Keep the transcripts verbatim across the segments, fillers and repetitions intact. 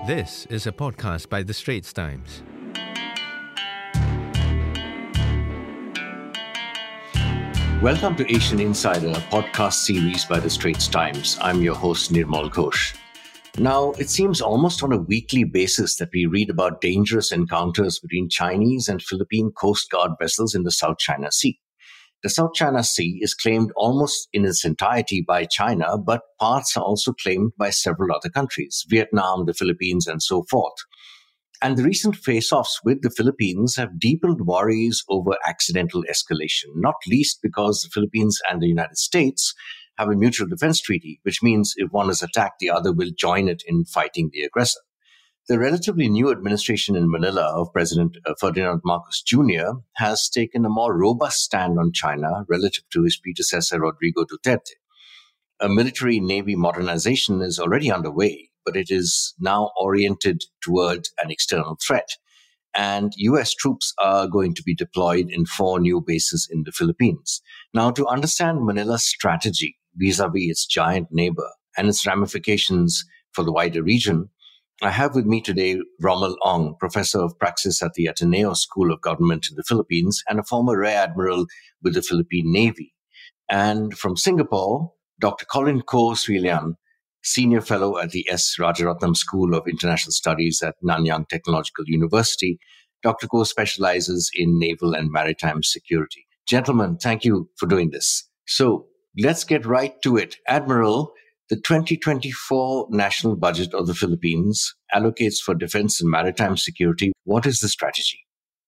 This is a podcast by The Straits Times. Welcome to Asian Insider, a podcast series by The Straits Times. I'm your host, Nirmal Ghosh. Now, it seems almost on a weekly basis that we read about dangerous encounters between Chinese and Philippine Coast Guard vessels in the South China Sea. The South China Sea is claimed almost in its entirety by China, but parts are also claimed by several other countries, Vietnam, the Philippines, and so forth. And the recent face-offs with the Philippines have deepened worries over accidental escalation, not least because the Philippines and the United States have a mutual defense treaty, which means if one is attacked, the other will join it in fighting the aggressor. The relatively new administration in Manila of President Ferdinand Marcos Junior has taken a more robust stand on China relative to his predecessor, Rodrigo Duterte. A military-navy modernization is already underway, but it is now oriented toward an external threat. And U S troops are going to be deployed in four new bases in the Philippines. Now, to understand Manila's strategy vis-a-vis its giant neighbor and its ramifications for the wider region, I have with me today Rommel Ong, Professor of Praxis at the Ateneo School of Government in the Philippines and a former Rear Admiral with the Philippine Navy. And from Singapore, Doctor Colin Koh Swee Lian, Senior Fellow at the S. Rajaratnam School of International Studies at Nanyang Technological University. Doctor Koh specializes in naval and maritime security. Gentlemen, thank you for doing this. So let's get right to it. Admiral, the twenty twenty-four national budget of the Philippines allocates for defense and maritime security. What is the strategy?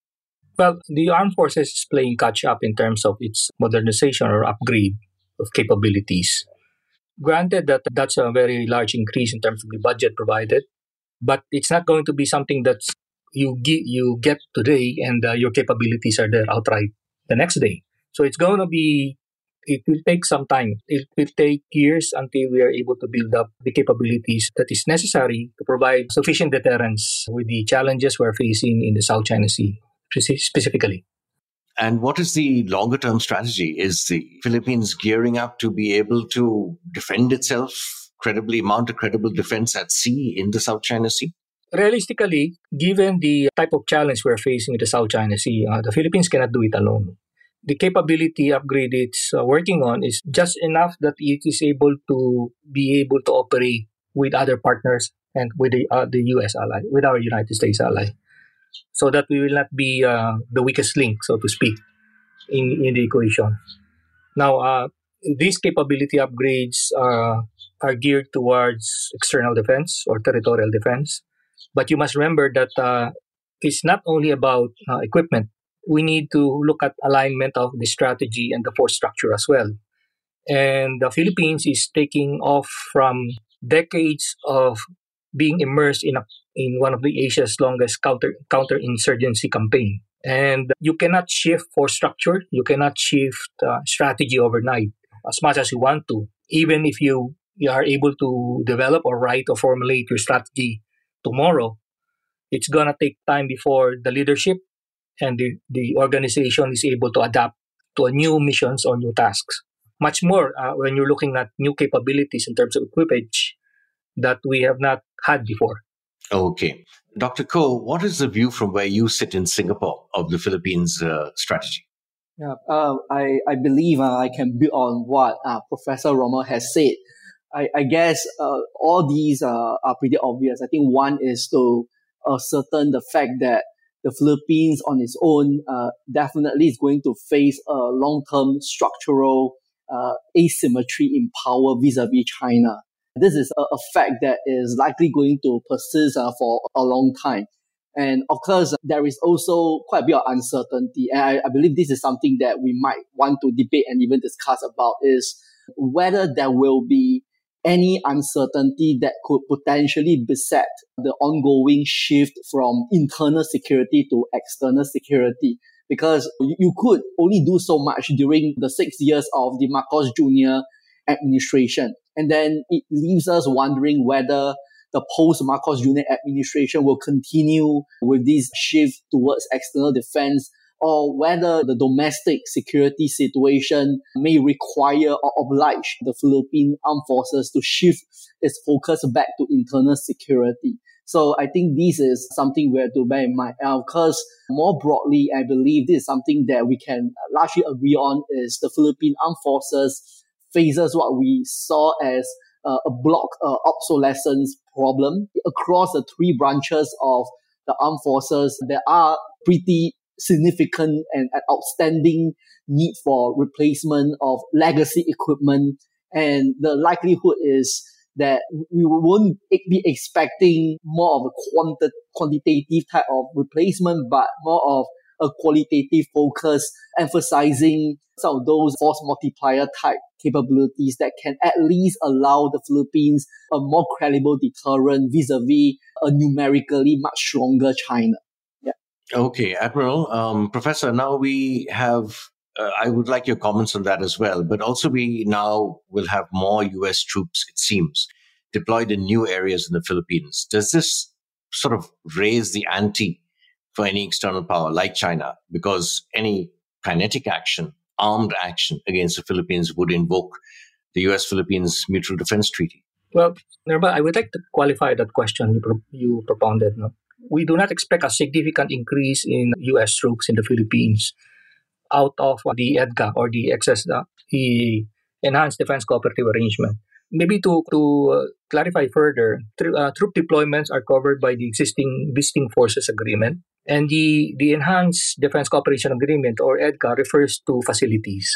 Well, the armed forces is playing catch-up in terms of its modernization or upgrade of capabilities. Granted that that's a very large increase in terms of the budget provided, but it's not going to be something that you get, you get today and uh, your capabilities are there outright the next day. So it's going to be, it will take some time. It will take years until we are able to build up the capabilities that is necessary to provide sufficient deterrence with the challenges we're facing in the South China Sea specifically. And what is the longer-term strategy? Is the Philippines gearing up to be able to defend itself credibly, mount a credible defense at sea in the South China Sea? Realistically, given the type of challenge we're facing in the South China Sea, uh, the Philippines cannot do it alone. The capability upgrade it's uh, working on is just enough that it is able to be able to operate with other partners and with the, uh, the U S ally, with our United States ally, so that we will not be uh, the weakest link, so to speak, in, in the equation. Now, uh, these capability upgrades uh, are geared towards external defense or territorial defense. But you must remember that uh, it's not only about uh, equipment. We need to look at alignment of the strategy and the force structure as well. And the Philippines is taking off from decades of being immersed in a, in one of the Asia's longest counter counterinsurgency campaign. And you cannot shift force structure, you cannot shift uh, strategy overnight as much as you want to. Even if you, you are able to develop or write or formulate your strategy tomorrow, it's going to take time before the leadership and the, the organization is able to adapt to a new missions or new tasks. Much more uh, when you're looking at new capabilities in terms of equipage that we have not had before. Okay. Doctor Koh, what is the view from where you sit in Singapore of the Philippines uh, strategy? Yeah, uh, I, I believe uh, I can build on what uh, Professor Rommel has said. I, I guess uh, all these uh, are pretty obvious. I think one is to ascertain the fact that the Philippines on its own uh, definitely is going to face a long-term structural uh, asymmetry in power vis-a-vis China. This is a, a fact that is likely going to persist uh, for a long time. And of course, there is also quite a bit of uncertainty. And I, I believe this is something that we might want to debate and even discuss about is whether there will be any uncertainty that could potentially beset the ongoing shift from internal security to external security. Because you could only do so much during the six years of the Marcos Junior administration. And then it leaves us wondering whether the post-Marcos Junior administration will continue with this shift towards external defense, or whether the domestic security situation may require or oblige the Philippine armed forces to shift its focus back to internal security. So I think this is something we have to bear in mind. And of course, more broadly, I believe this is something that we can largely agree on is the Philippine Armed Forces faces what we saw as uh, a block uh, obsolescence problem across the three branches of the armed forces. There are pretty significant and outstanding need for replacement of legacy equipment. And the likelihood is that we won't be expecting more of a quanti- quantitative type of replacement, but more of a qualitative focus, emphasizing some of those force multiplier type capabilities that can at least allow the Philippines a more credible deterrent vis-a-vis a numerically much stronger China. Yeah. Okay, Admiral, um, Professor, now we have, uh, I would like your comments on that as well, but also we now will have more U S troops, it seems, deployed in new areas in the Philippines. Does this sort of raise the ante for any external power like China? Because any kinetic action, armed action against the Philippines would invoke the U S-Philippines Mutual Defense Treaty. Well, Nirmal, I would like to qualify that question you, pro- you propounded. No? We do not expect a significant increase in U S troops in the Philippines out of the E D C A or the excess, uh, the Enhanced Defense Cooperative Arrangement. Maybe to, to uh, clarify further, tr- uh, troop deployments are covered by the existing Visiting Forces Agreement. And the, the Enhanced Defense Cooperation Agreement, or E D C A, refers to facilities.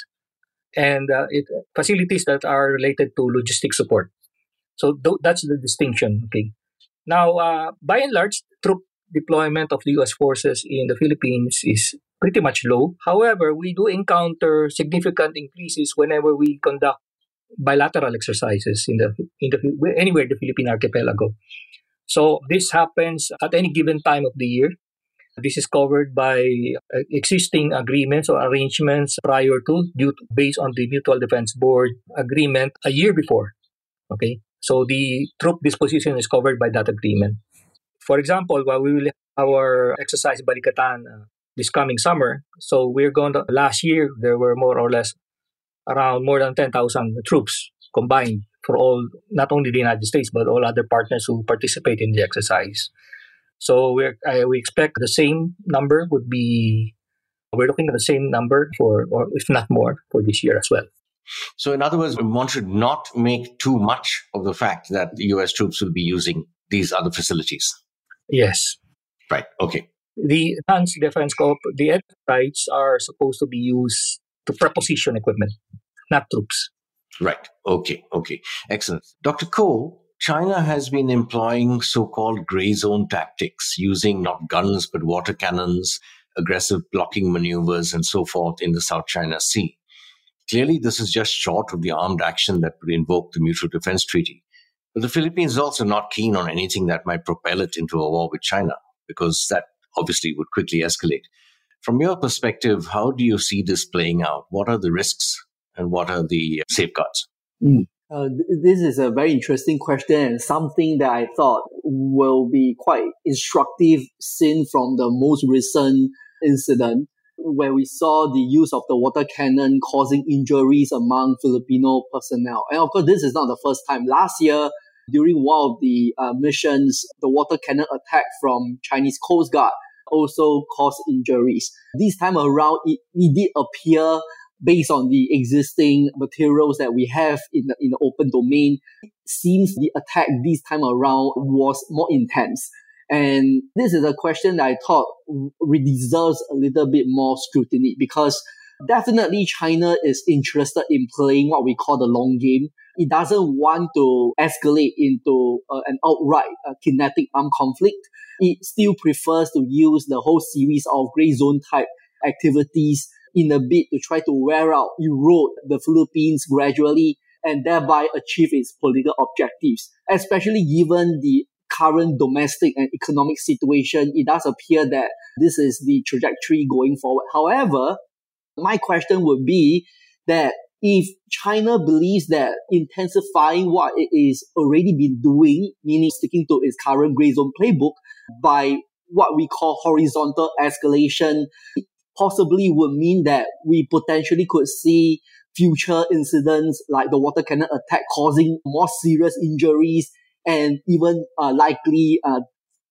And uh, it facilities that are related to logistic support. So th- that's the distinction. Okay. Now, uh, by and large, troop deployment of the U S forces in the Philippines is pretty much low. However, we do encounter significant increases whenever we conduct bilateral exercises in the in the anywhere in the Philippine archipelago. So this happens at any given time of the year. This is covered by uh, existing agreements or arrangements prior to, due to, based on the Mutual Defense Board agreement a year before. Okay, so the troop disposition is covered by that agreement. For example, while we will have our exercise Balikatan uh, this coming summer, so we're going to, last year there were more or less around more than ten thousand troops combined for all, not only the United States, but all other partners who participate in the exercise. So we're, uh, we expect the same number would be, we're looking at the same number for, or if not more, for this year as well. So in other words, one should not make too much of the fact that the U S troops will be using these other facilities. Yes. Right. Okay. The Enhanced Defense Corp, the E D C A rights are supposed to be used to preposition equipment, not troops. Right. Okay. Okay. Excellent. Doctor Koh, China has been employing so-called gray zone tactics, using not guns but water cannons, aggressive blocking maneuvers, and so forth in the South China Sea. Clearly, this is just short of the armed action that would invoke the Mutual Defense Treaty. But the Philippines is also not keen on anything that might propel it into a war with China, because that obviously would quickly escalate. From your perspective, how do you see this playing out? What are the risks and what are the safeguards? Mm. Uh, th- this is a very interesting question and something that I thought will be quite instructive seen from the most recent incident where we saw the use of the water cannon causing injuries among Filipino personnel. And of course, this is not the first time. Last year, during one of the uh, missions, the water cannon attack from Chinese Coast Guard also caused injuries. This time around, it, it did appear, based on the existing materials that we have in the, in the open domain, it seems the attack this time around was more intense. And this is a question that I thought deserves a little bit more scrutiny, because definitely China is interested in playing what we call the long game. It doesn't want to escalate into uh, an outright uh, kinetic armed conflict. It still prefers to use the whole series of gray zone type activities in a bid to try to wear out, erode the Philippines gradually, and thereby achieve its political objectives. Especially given the current domestic and economic situation, it does appear that this is the trajectory going forward. However, my question would be that if China believes that intensifying what it is already been doing, meaning sticking to its current gray zone playbook by what we call horizontal escalation, it possibly would mean that we potentially could see future incidents like the water cannon attack causing more serious injuries and even uh, likely uh,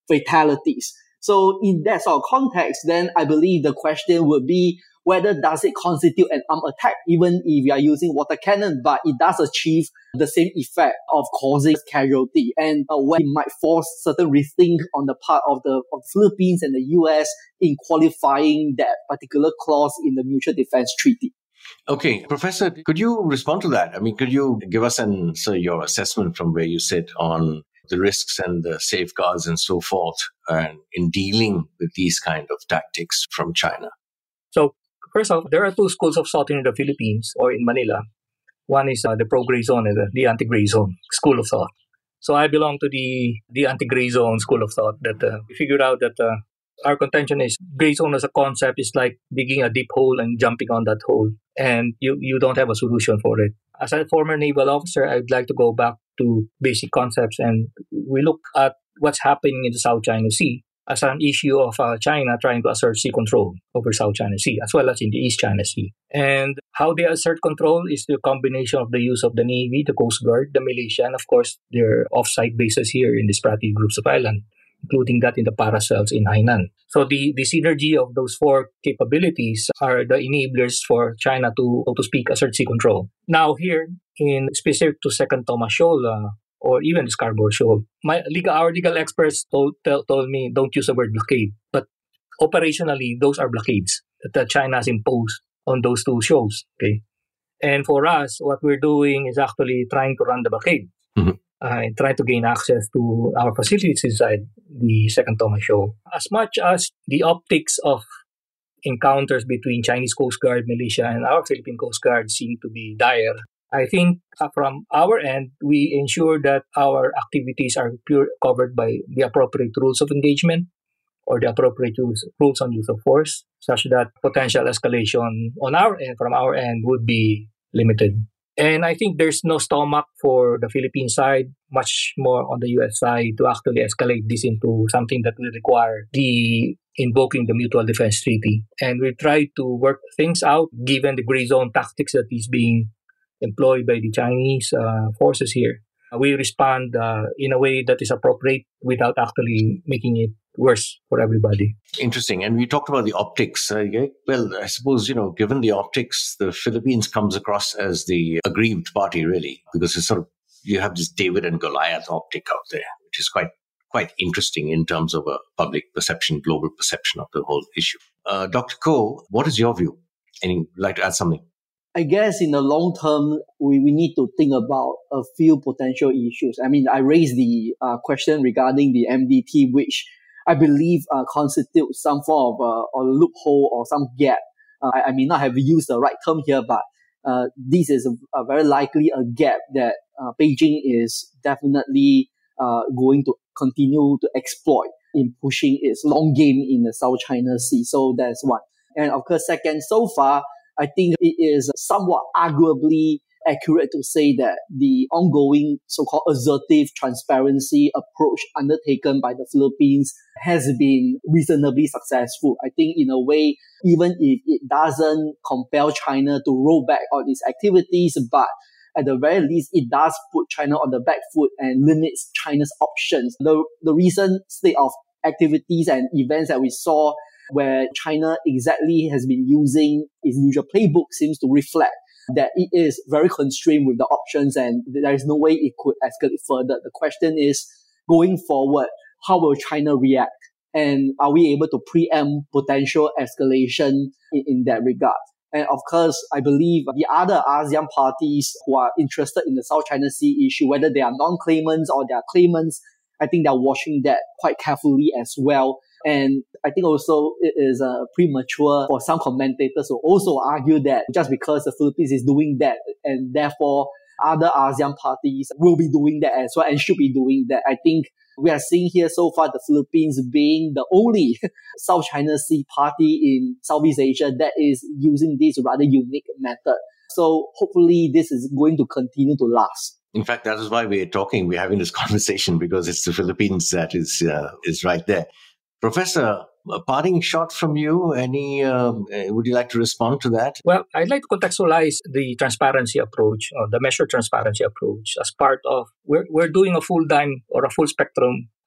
fatalities. So in that sort of context, then I believe the question would be whether does it constitute an armed attack, even if you are using water cannon, but it does achieve the same effect of causing casualty, and uh, when it might force certain rethink on the part of the of Philippines and the U S in qualifying that particular clause in the Mutual Defense Treaty. Okay, Professor, could you respond to that? I mean, could you give us an, so your assessment from where you sit on the risks and the safeguards and so forth and in dealing with these kind of tactics from China? So, first off, there are two schools of thought in the Philippines or in Manila. One is uh, the pro-gray zone and the, the anti-gray zone school of thought. So I belong to the, the anti-gray zone school of thought that uh, we figured out that uh, our contention is gray zone as a concept is like digging a deep hole and jumping on that hole, and you, you don't have a solution for it. As a former naval officer, I'd like to go back to basic concepts, and we look at what's happening in the South China Sea as an issue of uh, China trying to assert sea control over South China Sea, as well as in the East China Sea. And how they assert control is the combination of the use of the Navy, the Coast Guard, the militia, and of course, their off-site bases here in the sporadic groups of islands, including that in the Paracells in Hainan. So the, the synergy of those four capabilities are the enablers for China to, so to speak, assert sea control. Now here, in specific to Second Thomas Shoal, uh, or even the Scarborough Shoal, my legal, our legal experts told, tell, told me don't use the word blockade, but operationally, those are blockades that China has imposed on those two shoals. Okay, and for us, what we're doing is actually trying to run the blockade. Mm-hmm. Uh, and try to gain access to our facilities inside the Second Thomas Shoal. As much as the optics of encounters between Chinese Coast Guard militia and our Philippine Coast Guard seem to be dire, I think uh, from our end, we ensure that our activities are pure covered by the appropriate rules of engagement or the appropriate use, rules on use of force, such that potential escalation on our end, from our end, would be limited. And I think there's no stomach for the Philippine side, much more on the U S side, to actually escalate this into something that will require the invoking the Mutual Defense Treaty. And we try to work things out given the gray zone tactics that is being employed by the Chinese uh, forces here. We respond uh, in a way that is appropriate without actually making it worse for everybody. Interesting. And we talked about the optics. Uh, yeah, well, I suppose, you know, given the optics, the Philippines comes across as the aggrieved party, really, because it's sort of, you have this David and Goliath optic out there, which is quite quite interesting in terms of a public perception, global perception of the whole issue. Uh, Doctor Koh, what is your view? And you'd like to add something? I guess in the long term, we, we need to think about a few potential issues. I mean, I raised the uh, question regarding the M D T, which I believe uh, constitutes some form of uh, a loophole or some gap. Uh, I, I may not have used the right term here, but uh, this is a, a very likely a gap that uh, Beijing is definitely uh, going to continue to exploit in pushing its long game in the South China Sea. So that's one. And of course, second, so far, I think it is somewhat arguably accurate to say that the ongoing so-called assertive transparency approach undertaken by the Philippines has been reasonably successful. I think in a way, even if it doesn't compel China to roll back on its activities, but at the very least, it does put China on the back foot and limits China's options. The, the recent state of activities and events that we saw where China exactly has been using its usual playbook seems to reflect that it is very constrained with the options and there is no way it could escalate further. The question is, going forward, how will China react? And are we able to preempt potential escalation in, in that regard? And of course, I believe the other ASEAN parties who are interested in the South China Sea issue, whether they are non-claimants or they are claimants, I think they're watching that quite carefully as well. And I think also it is uh, premature for some commentators to also argue that just because the Philippines is doing that and therefore other ASEAN parties will be doing that as well and should be doing that. I think we are seeing here so far the Philippines being the only South China Sea party in Southeast Asia that is using this rather unique method. So hopefully this is going to continue to last. In fact, that is why we're talking, we're having this conversation, because it's the Philippines that is uh, is right there. Professor, a parting shot from you. Any? Um, would you like to respond to that? Well, I'd like to contextualize the transparency approach, or the measured transparency approach, as part of we're we're doing a full dime or a full spectrum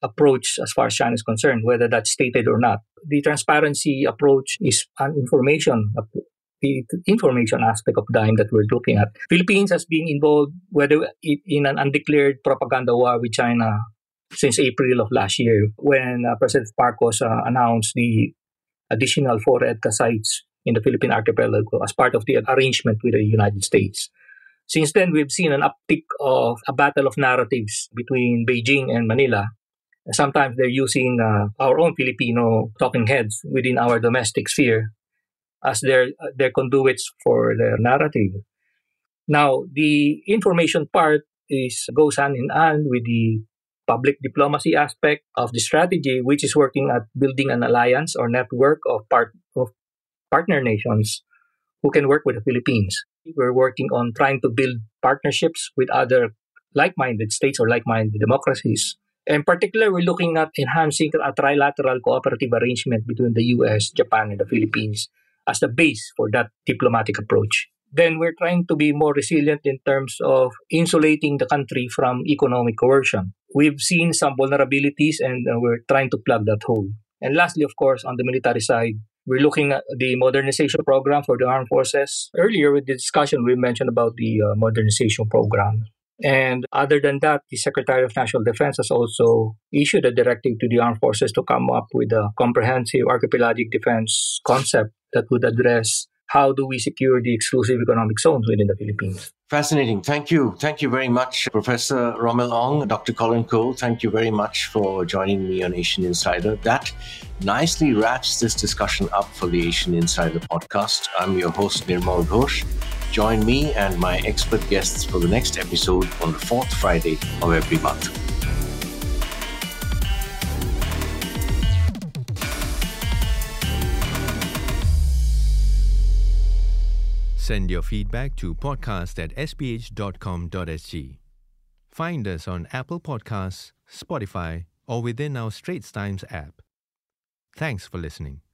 approach as far as China is concerned, whether that's stated or not. The transparency approach is an information, the information aspect of D I M E that we're looking at. Philippines has been involved, whether in an undeclared propaganda war with China since April of last year, when uh, President Marcos uh, announced the additional four EDCA sites in the Philippine archipelago as part of the arrangement with the United States. Since then, we've seen an uptick of a battle of narratives between Beijing and Manila. Sometimes they're using uh, our own Filipino talking heads within our domestic sphere as their their conduits for their narrative. Now, the information part is goes hand in hand with the public diplomacy aspect of the strategy, which is working at building an alliance or network of part of partner nations who can work with the Philippines. We're working on trying to build partnerships with other like-minded states or like-minded democracies. In particular, we're looking at enhancing a trilateral cooperative arrangement between the U S, Japan, and the Philippines as the base for that diplomatic approach. Then we're trying to be more resilient in terms of insulating the country from economic coercion. We've seen some vulnerabilities and uh, we're trying to plug that hole. And lastly, of course, on the military side, we're looking at the modernization program for the armed forces. Earlier with the discussion, we mentioned about the uh, modernization program. And other than that, the Secretary of National Defense has also issued a directive to the armed forces to come up with a comprehensive archipelagic defense concept that would address how do we secure the exclusive economic zones within the Philippines. Fascinating. Thank you. Thank you very much, Professor Romel Ong, Doctor Colin Cole. Thank you very much for joining me on Asian Insider. That nicely wraps this discussion up for the Asian Insider podcast. I'm your host, Nirmal Ghosh. Join me and my expert guests for the next episode on the fourth Friday of every month. Send your feedback to podcast at s p h dot com dot s g. Find us on Apple Podcasts, Spotify, or within our Straits Times app. Thanks for listening.